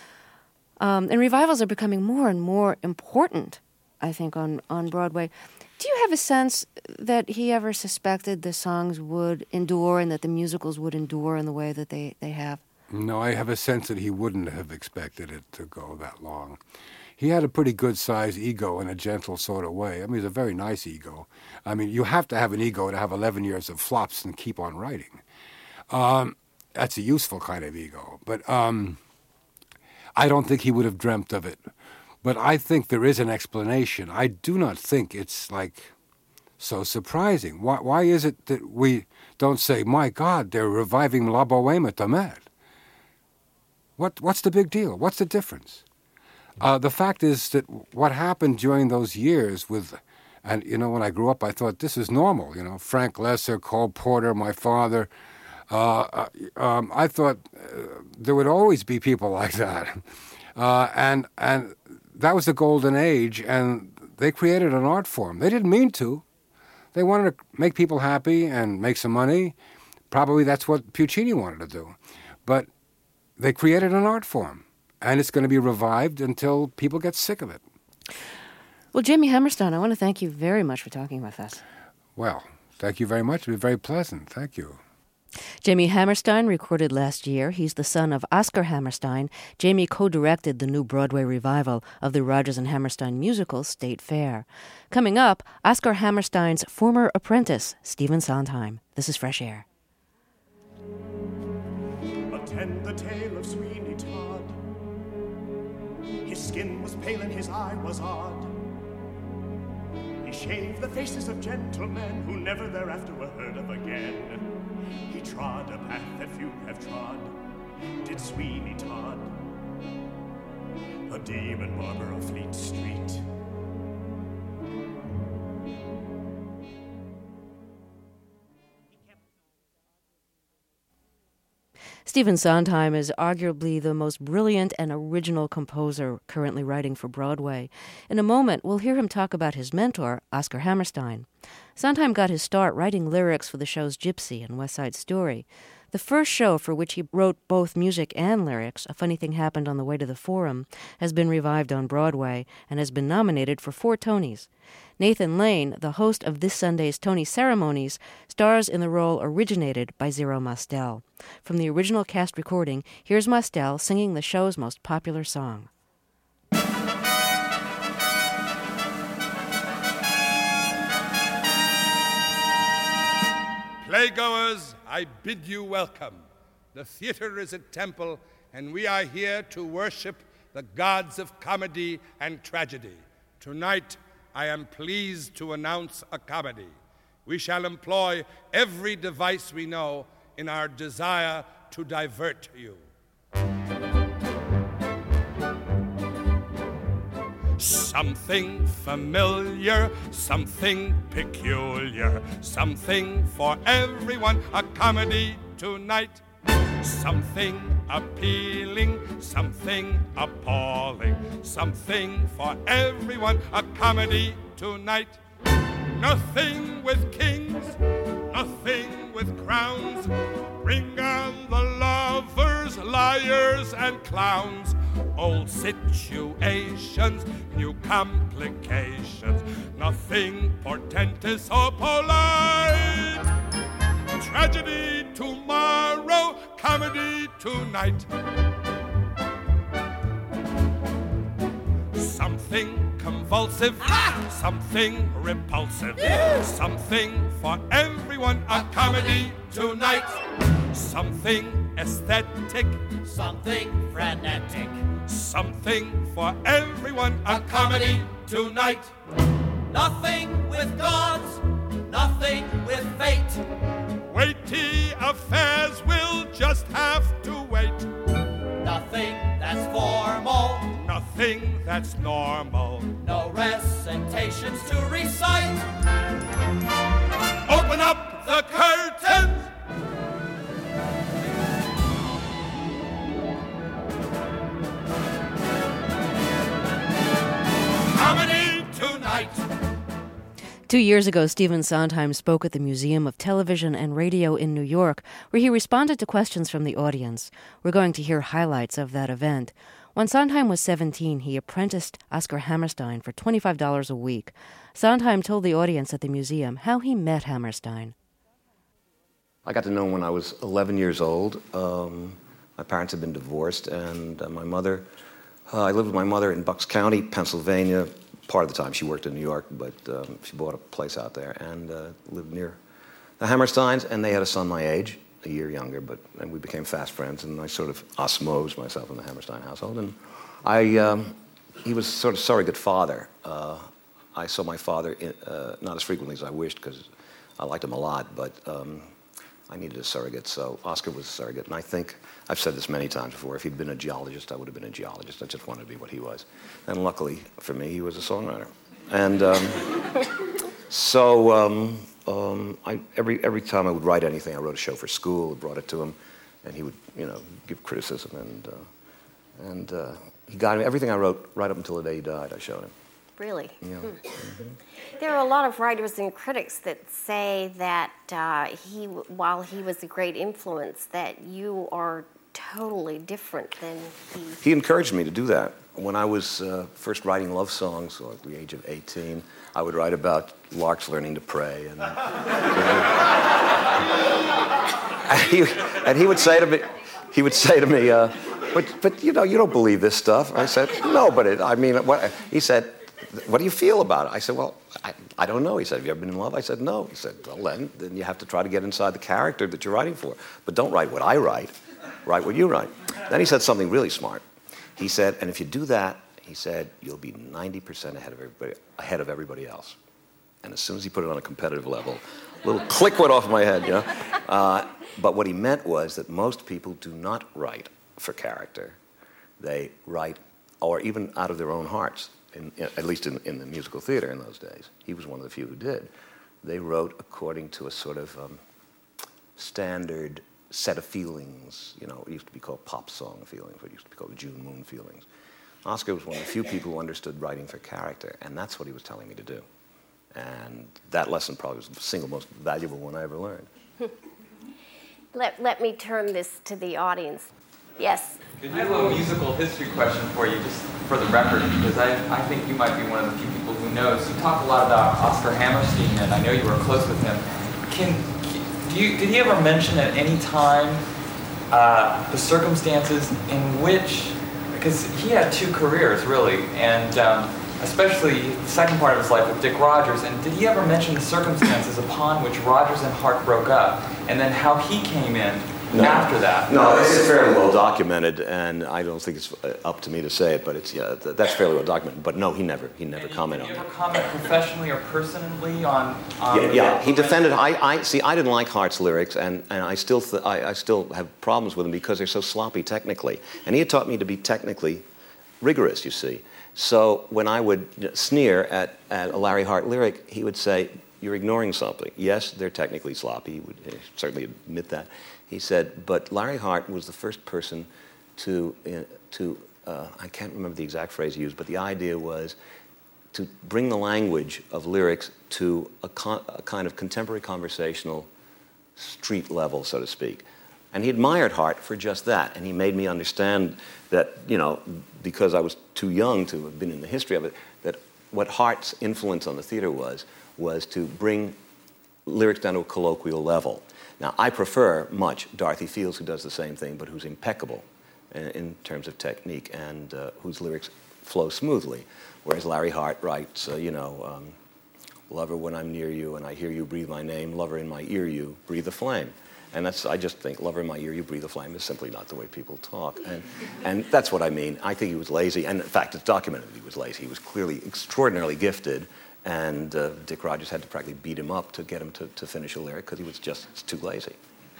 Um, and revivals are becoming more and more important, I think, on, on Broadway. Do you have a sense that he ever suspected the songs would endure and that the musicals would endure in the way that they, they have? No, I have a sense that he wouldn't have expected it to go that long. He had a pretty good-sized ego in a gentle sort of way. I mean, it's a very nice ego. I mean, you have to have an ego to have eleven years of flops and keep on writing. Um, that's a useful kind of ego. But um, I don't think he would have dreamt of it. But I think there is an explanation. I do not think it's, like, so surprising. Why, why is it that we don't say, my God, they're reviving La Bohème de Met? What, what's the big deal? What's the difference? Uh, the fact is that what happened during those years with, and, you know, when I grew up, I thought this is normal, you know, Frank Lesser, Cole Porter, my father. Uh, um, I thought uh, there would always be people like that. Uh, and and that was the golden age, and they created an art form. They didn't mean to. They wanted to make people happy and make some money. Probably that's what Puccini wanted to do. But they created an art form. And it's going to be revived until people get sick of it. Well, Jamie Hammerstein, I want to thank you very much for talking with us. Well, thank you very much. It was very pleasant. Thank you. Jamie Hammerstein recorded last year. He's the son of Oscar Hammerstein. Jamie co-directed the new Broadway revival of the Rodgers and Hammerstein musical, State Fair. Coming up, Oscar Hammerstein's former apprentice, Stephen Sondheim. This is Fresh Air. Attend the tale of Sweeney Todd. His skin was pale and his eye was odd. He shaved the faces of gentlemen who never thereafter were heard of again. He trod a path that few have trod, did Sweeney Todd, a demon barber of Fleet Street. Stephen Sondheim is arguably the most brilliant and original composer currently writing for Broadway. In a moment, we'll hear him talk about his mentor, Oscar Hammerstein. Sondheim got his start writing lyrics for the shows Gypsy and West Side Story. The first show for which he wrote both music and lyrics, A Funny Thing Happened on the Way to the Forum, has been revived on Broadway and has been nominated for four Tonys. Nathan Lane, the host of this Sunday's Tony ceremonies, stars in the role originated by Zero Mostel. From the original cast recording, here's Mostel singing the show's most popular song. Playgoers, I bid you welcome. The theater is a temple, and we are here to worship the gods of comedy and tragedy. Tonight, I am pleased to announce a comedy. We shall employ every device we know in our desire to divert you. Something familiar, something peculiar, something for everyone, a comedy tonight. Something appealing, something appalling, something for everyone, a comedy tonight. Nothing with kings, nothing with crowns, bring on the lovers, liars, and clowns. Old situations, new complications, nothing portentous or polite. Tragedy tomorrow, comedy tonight. Something convulsive, ah! Something repulsive, yeah! Something for everyone, a comedy tonight. Something aesthetic, something frenetic, something for everyone, a comedy tonight. Nothing with gods, nothing with fate. Weighty affairs will just have to wait. Nothing that's formal, nothing that's normal. No recitations to recite. Open up the curtains. Comedy tonight. Two years ago, Stephen Sondheim spoke at the Museum of Television and Radio in New York, where he responded to questions from the audience. We're going to hear highlights of that event. When Sondheim was seventeen, he apprenticed Oscar Hammerstein for twenty-five dollars a week. Sondheim told the audience at the museum how he met Hammerstein. I got to know him when I was eleven years old. Um, my parents had been divorced, and uh, my mother, uh, I lived with my mother in Bucks County, Pennsylvania. Part of the time she worked in New York, but um, she bought a place out there and uh, lived near the Hammersteins, and they had a son my age, a year younger, but and we became fast friends, and I sort of osmosed myself in the Hammerstein household. And I, um, he was sort of surrogate father. Uh, I saw my father in, uh, not as frequently as I wished because I liked him a lot, but um, I needed a surrogate, so Oscar was a surrogate. And I think, I've said this many times before, if he'd been a geologist, I would have been a geologist. I just wanted to be what he was. And luckily for me, he was a songwriter. And um, so um, um, I, every, every time I would write anything, I wrote a show for school, brought it to him, and he would, you know, give criticism. And, uh, and uh, he got me, everything I wrote right up until the day he died, I showed him. Really? Yeah. Hmm. Mm-hmm. There are a lot of writers and critics that say that uh, he, while he was a great influence, that you are totally different than he. He encouraged me to do that. When I was uh, first writing love songs, or at the age of eighteen, I would write about larks learning to pray, and, and, he, and he would say to me, he would say to me, uh, but but you know you don't believe this stuff. I said no, but it, I mean, what? He said, what do you feel about it? I said, well, I, I don't know. He said, have you ever been in love? I said, no. He said, well, then, then you have to try to get inside the character that you're writing for. But don't write what I write. Write what you write. Then he said something really smart. He said, and if you do that, he said, you'll be ninety percent ahead of everybody, ahead of everybody else. And as soon as he put it on a competitive level, a little click went off my head, you know. Uh, but what he meant was that most people do not write for character. They write, or even out of their own hearts. In, at least in, in the musical theater in those days. He was one of the few who did. They wrote according to a sort of um, standard set of feelings. You know, it used to be called pop song feelings, it used to be called June Moon feelings. Oscar was one of the few people who understood writing for character, and that's what he was telling me to do. And that lesson probably was the single most valuable one I ever learned. Let, let me turn this to the audience. Yes? I have a musical history question for you, just for the record, because I, I think you might be one of the few people who knows. You talk a lot about Oscar Hammerstein, and I know you were close with him. Can, do you, did he ever mention at any time uh, the circumstances in which, because he had two careers, really, and um, especially the second part of his life with Dick Rogers, and did he ever mention the circumstances upon which Rogers and Hart broke up, and then how he came in no. after that? No, it's fairly well documented, and I don't think it's up to me to say it, but it's yeah, that's fairly well documented. But no, he never he never and commented on it. on Did it. he ever comment professionally or personally on? on Yeah, yeah. he defended. I, I see. I didn't like Hart's lyrics, and, and I still th- I, I still have problems with them because they're so sloppy technically. And he had taught me to be technically rigorous. You see. So when I would sneer at, at a Larry Hart lyric, he would say, "You're ignoring something." Yes, they're technically sloppy. He would certainly admit that. He said, but Larry Hart was the first person to, uh, to uh, I can't remember the exact phrase he used, but the idea was to bring the language of lyrics to a, con- a kind of contemporary conversational street level, so to speak. And he admired Hart for just that, and he made me understand that, you know, because I was too young to have been in the history of it, that what Hart's influence on the theater was, was to bring lyrics down to a colloquial level. Now, I prefer much Dorothy Fields, who does the same thing, but who's impeccable in, in terms of technique and uh, whose lyrics flow smoothly, whereas Larry Hart writes, uh, you know, um, lover, when I'm near you and I hear you breathe my name, lover, in my ear you breathe the flame. And that's, I just think, lover, in my ear you breathe the flame is simply not the way people talk. And, and that's what I mean. I think he was lazy, and in fact, it's documented that he was lazy. He was clearly extraordinarily gifted, and uh, Dick Rogers had to practically beat him up to get him to, to finish a lyric because he was just too lazy.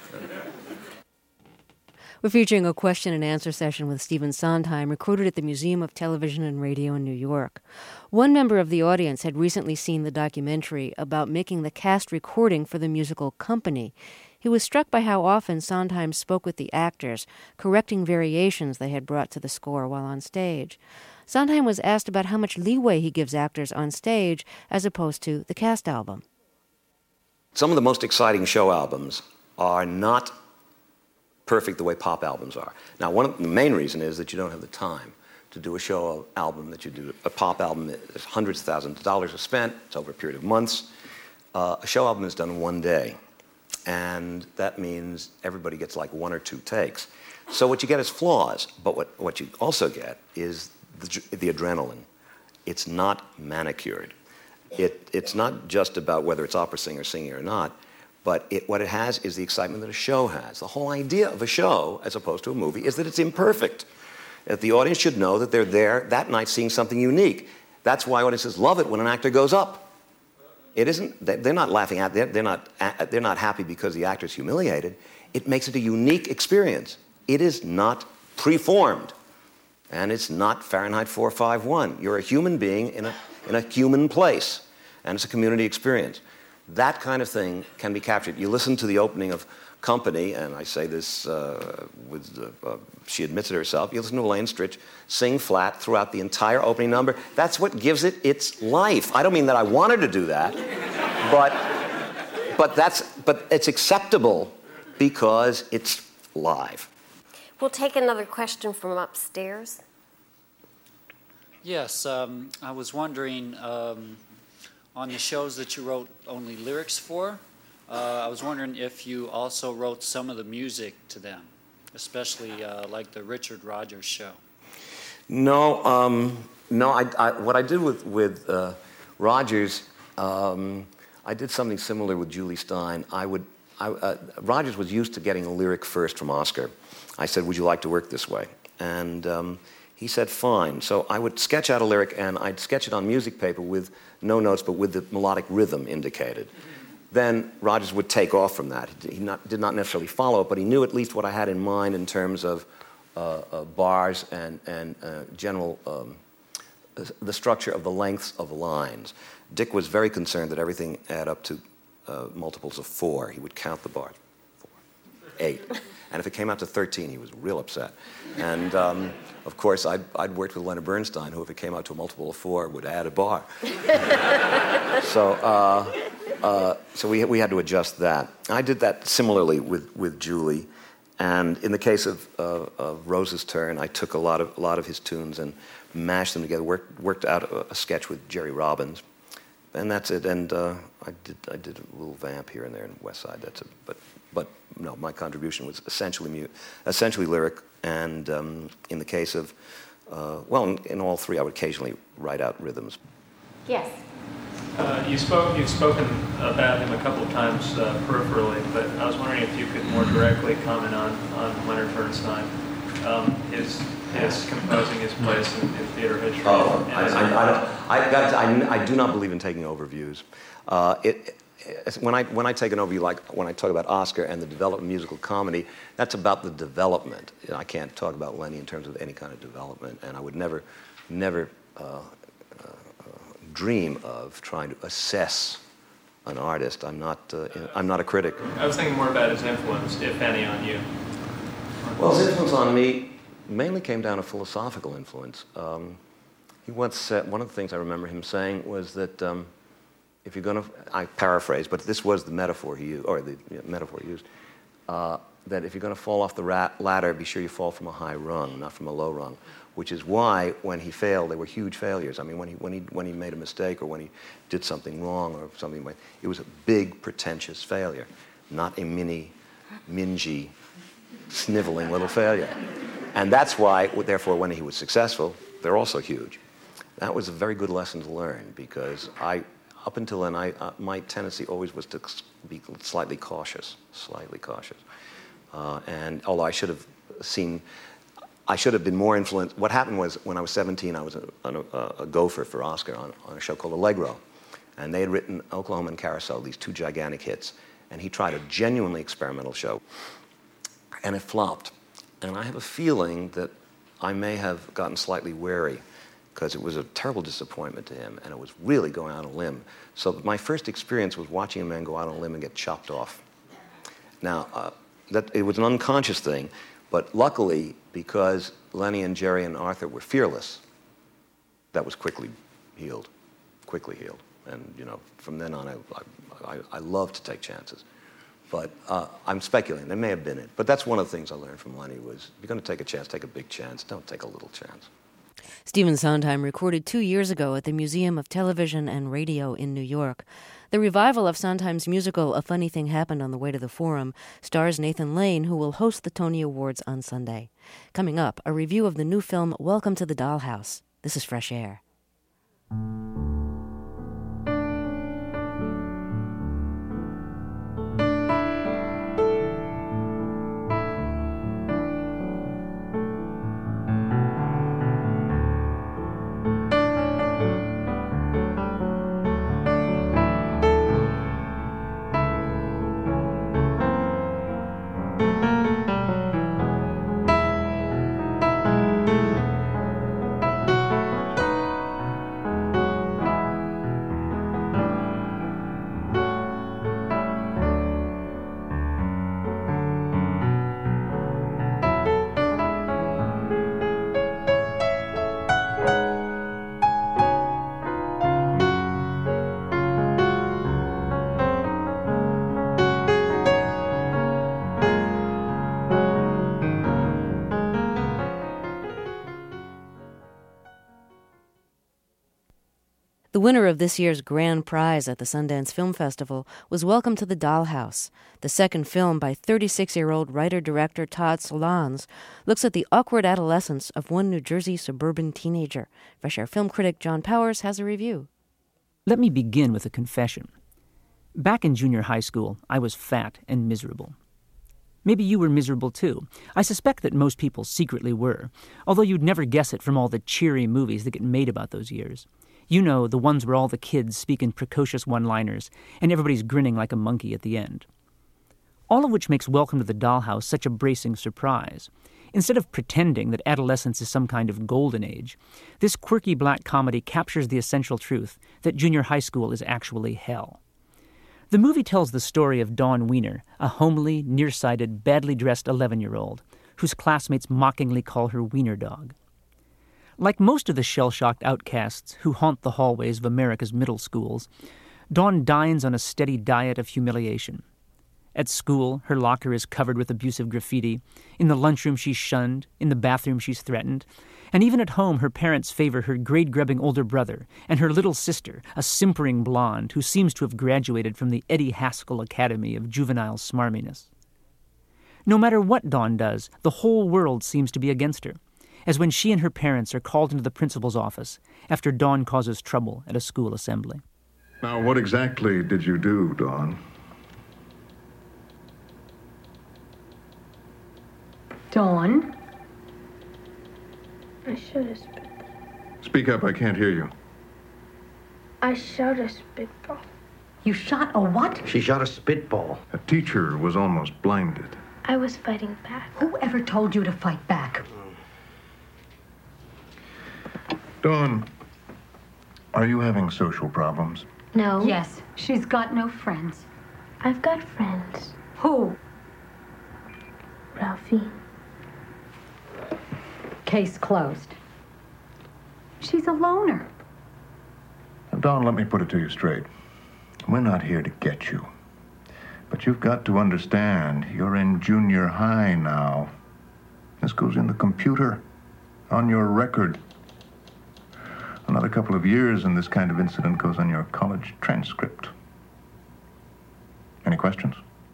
We're featuring a question and answer session with Stephen Sondheim, recorded at the Museum of Television and Radio in New York. One member of the audience had recently seen the documentary about making the cast recording for the musical Company. He was struck by how often Sondheim spoke with the actors, correcting variations they had brought to the score while on stage. Sondheim was asked about how much leeway he gives actors on stage as opposed to the cast album. Some of the most exciting show albums are not perfect the way pop albums are. Now, one of the main reason is that you don't have the time to do a show album that you do. A pop album, there's hundreds of thousands of dollars are spent. It's over a period of months. Uh, a show album is done in one day. And that means everybody gets like one or two takes. So what you get is flaws, but what, what you also get is the, the adrenaline. It's not manicured. It, it's not just about whether it's opera singer singing or not, but it, what it has is the excitement that a show has. The whole idea of a show, as opposed to a movie, is that it's imperfect. That the audience should know that they're there that night seeing something unique. That's why audiences love it when an actor goes up. It isn't, they're not laughing at, they're, they're, not, they're not happy because the actor's humiliated. It makes it a unique experience. It is not preformed. And it's not Fahrenheit four five one. You're a human being in a, in a human place. And it's a community experience. That kind of thing can be captured. You listen to the opening of Company, and I say this uh, with, uh, uh, she admits it herself, you listen to Elaine Stritch sing flat throughout the entire opening number. That's what gives it its life. I don't mean that I wanted to do that, but, but, that's, but it's acceptable because it's live. We'll take another question from upstairs. Yes, um, I was wondering, um, on the shows that you wrote only lyrics for, uh, I was wondering if you also wrote some of the music to them, especially uh, like the Richard Rogers show. No, um, no. I, I, what I did with with uh, Rogers, um, I did something similar with Julie Stein. I would. I, uh, Rogers was used to getting a lyric first from Oscar. I said, "Would you like to work this way?" And um, he said, "Fine." So I would sketch out a lyric, and I'd sketch it on music paper with no notes, but with the melodic rhythm indicated. Then Rogers would take off from that. He not, did not necessarily follow it, but he knew at least what I had in mind in terms of uh, uh, bars and, and uh, general, um, the structure of the lengths of lines. Dick was very concerned that everything add up to uh, multiples of four. He would count the bars. Four, eight. And if it came out to thirteen, he was real upset. And um, of course, I'd, I'd worked with Leonard Bernstein, who if it came out to a multiple of four, would add a bar. so uh, uh, so we, we had to adjust that. I did that similarly with, with Julie. And in the case of, uh, of Rose's Turn, I took a lot of, a lot of his tunes and mashed them together, worked, worked out a, a sketch with Jerry Robbins. And that's it. And uh, I did I did a little vamp here and there in West Side. That's it. But but no, my contribution was essentially mute, essentially lyric. And um, in the case of uh, well, in, in all three, I would occasionally write out rhythms. Yes. Uh, you spoke. You've spoken about him a couple of times uh, peripherally, but I was wondering if you could more directly comment on on Leonard Bernstein, um, his his composing his place in, in theater history. Oh, I, I, I, don't, I, got to, I, I do not believe in taking overviews. Uh, it, it, when I when I take an overview, like when I talk about Oscar and the development of musical comedy, that's about the development. You know, I can't talk about Lenny in terms of any kind of development, and I would never, never. Uh, dream of trying to assess an artist. I'm not. Uh, I'm not a critic. I was thinking more about his influence, if any, on you. Well, his influence on me mainly came down to philosophical influence. Um, he once said, one of the things I remember him saying was that um, if you're going to, I paraphrase, but this was the metaphor he used, or the you know, metaphor he used, uh, that if you're going to fall off the rat ladder, be sure you fall from a high rung, not from a low rung. Which is why, when he failed, they were huge failures. I mean, when he when he when he made a mistake or when he did something wrong or something, like it was a big, pretentious failure, not a mini, mingy, sniveling little failure. And that's why, therefore, when he was successful, they're also huge. That was a very good lesson to learn because I, up until then, I uh, my tendency always was to be slightly cautious, slightly cautious. Uh, and although I should have seen. I should have been more influenced. What happened was, when I was seventeen, I was a, a, a gopher for Oscar on, on a show called Allegro. And they had written Oklahoma and Carousel, these two gigantic hits. And he tried a genuinely experimental show. And it flopped. And I have a feeling that I may have gotten slightly wary because it was a terrible disappointment to him. And it was really going out on a limb. So my first experience was watching a man go out on a limb and get chopped off. Now, uh, that it was an unconscious thing. But luckily, because Lenny and Jerry and Arthur were fearless, that was quickly healed, quickly healed. And, you know, from then on, I, I, I love to take chances. But uh, I'm speculating. There may have been it. But that's one of the things I learned from Lenny was, if you're going to take a chance, take a big chance. Don't take a little chance. Stephen Sondheim recorded two years ago at the Museum of Television and Radio in New York. The revival of Sondheim's musical A Funny Thing Happened on the Way to the Forum stars Nathan Lane, who will host the Tony Awards on Sunday. Coming up, a review of the new film Welcome to the Dollhouse. This is Fresh Air. The winner of this year's grand prize at the Sundance Film Festival was Welcome to the Dollhouse. The second film by thirty-six-year-old writer-director Todd Solondz looks at the awkward adolescence of one New Jersey suburban teenager. Fresh Air film critic John Powers has a review. Let me begin with a confession. Back in junior high school, I was fat and miserable. Maybe you were miserable too. I suspect that most people secretly were, although you'd never guess it from all the cheery movies that get made about those years. You know, the ones where all the kids speak in precocious one-liners, and everybody's grinning like a monkey at the end. All of which makes Welcome to the Dollhouse such a bracing surprise. Instead of pretending that adolescence is some kind of golden age, this quirky black comedy captures the essential truth that junior high school is actually hell. The movie tells the story of Dawn Wiener, a homely, nearsighted, badly dressed eleven-year-old, whose classmates mockingly call her Wiener Dog. Like most of the shell-shocked outcasts who haunt the hallways of America's middle schools, Dawn dines on a steady diet of humiliation. At school, her locker is covered with abusive graffiti. In the lunchroom, she's shunned. In the bathroom, she's threatened. And even at home, her parents favor her grade-grubbing older brother and her little sister, a simpering blonde who seems to have graduated from the Eddie Haskell Academy of Juvenile Smarminess. No matter what Dawn does, the whole world seems to be against her, as when she and her parents are called into the principal's office after Dawn causes trouble at a school assembly. Now, what exactly did you do, Dawn? Dawn? I shot a spitball. Speak up, I can't hear you. I shot a spitball. You shot a what? She shot a spitball. A teacher was almost blinded. I was fighting back. Whoever told you to fight back? Dawn, are you having social problems? No. Yes, she's got no friends. I've got friends. Who? Ralphie. Case closed. She's a loner. Now, Dawn, let me put it to you straight. We're not here to get you. But you've got to understand, you're in junior high now. This goes in the computer, on your record. Another couple of years and this kind of incident goes on your college transcript. Any questions?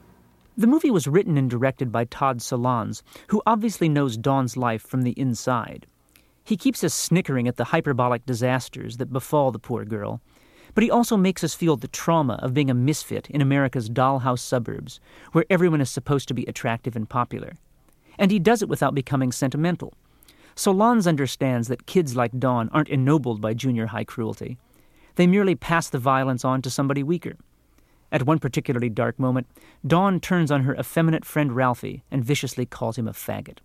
The movie was written and directed by Todd Solondz, who obviously knows Dawn's life from the inside. He keeps us snickering at the hyperbolic disasters that befall the poor girl, but he also makes us feel the trauma of being a misfit in America's dollhouse suburbs, where everyone is supposed to be attractive and popular. And he does it without becoming sentimental. Solondz understands that kids like Dawn aren't ennobled by junior high cruelty. They merely pass the violence on to somebody weaker. At one particularly dark moment, Dawn turns on her effeminate friend Ralphie and viciously calls him a faggot.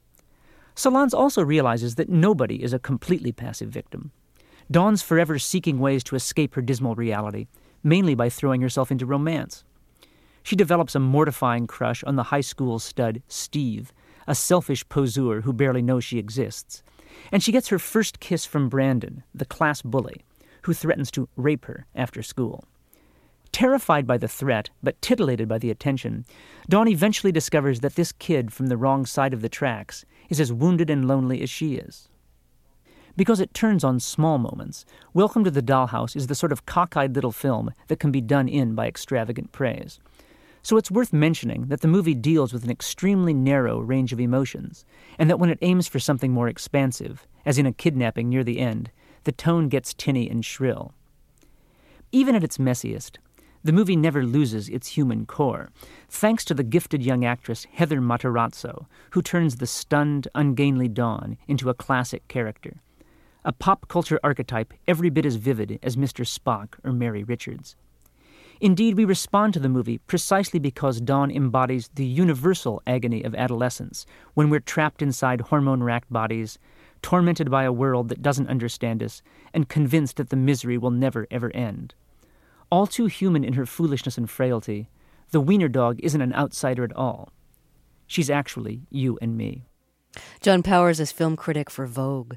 Solondz also realizes that nobody is a completely passive victim. Dawn's forever seeking ways to escape her dismal reality, mainly by throwing herself into romance. She develops a mortifying crush on the high school stud Steve, a selfish poseur who barely knows she exists, and she gets her first kiss from Brandon, the class bully, who threatens to rape her after school. Terrified by the threat, but titillated by the attention, Dawn eventually discovers that this kid from the wrong side of the tracks is as wounded and lonely as she is. Because it turns on small moments, Welcome to the Dollhouse is the sort of cockeyed little film that can be done in by extravagant praise. So it's worth mentioning that the movie deals with an extremely narrow range of emotions, and that when it aims for something more expansive, as in a kidnapping near the end, the tone gets tinny and shrill. Even at its messiest, the movie never loses its human core, thanks to the gifted young actress Heather Matarazzo, who turns the stunned, ungainly Dawn into a classic character, a pop culture archetype every bit as vivid as Mister Spock or Mary Richards. Indeed, we respond to the movie precisely because Dawn embodies the universal agony of adolescence when we're trapped inside hormone-racked bodies, tormented by a world that doesn't understand us, and convinced that the misery will never, ever end. All too human in her foolishness and frailty, the Wiener Dog isn't an outsider at all. She's actually you and me. John Powers is film critic for Vogue.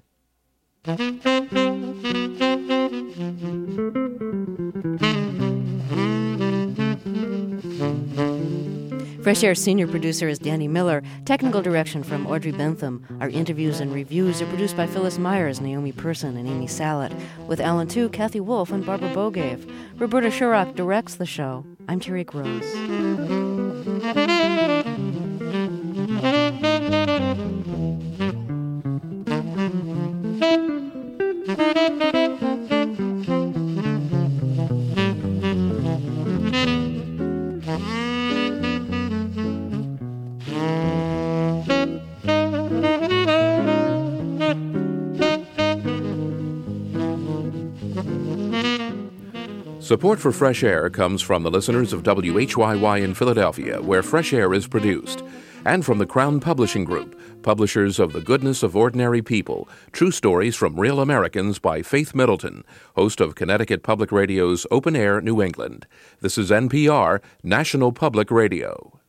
Fresh Air senior producer is Danny Miller. Technical direction from Audrey Bentham. Our interviews and reviews are produced by Phyllis Myers, Naomi Person, and Amy Salet, with Alan Tu, Kathy Wolf, and Barbara Bogave. Roberta Shurock directs the show. I'm Terry Gross. Support for Fresh Air comes from the listeners of W H Y Y in Philadelphia, where Fresh Air is produced, and from the Crown Publishing Group, publishers of The Goodness of Ordinary People, True Stories from Real Americans by Faith Middleton, host of Connecticut Public Radio's Open Air New England. This is N P R, National Public Radio.